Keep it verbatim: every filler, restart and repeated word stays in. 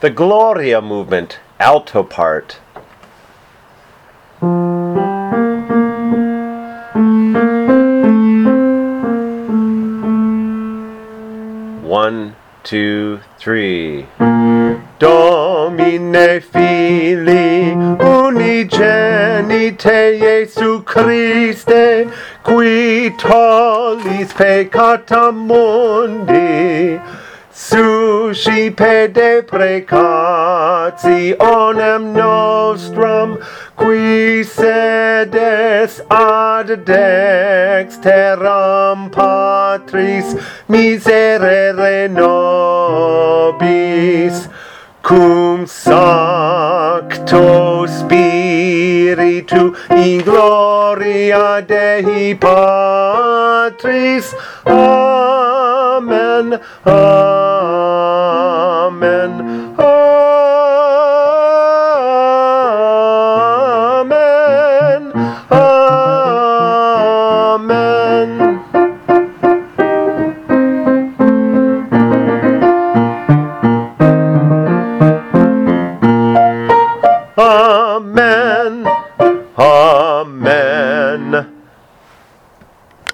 The Gloria movement, alto part. One, two, three. Domine Filii unigenite Iesu Christe, qui tollis peccata mundi, suscipe deprecationem nostrum, qui sedes ad dexteram Patris miserere nobis, cum Sancto Spiritu in gloria Dei Patris. Amen. Amen. Amen. Amen.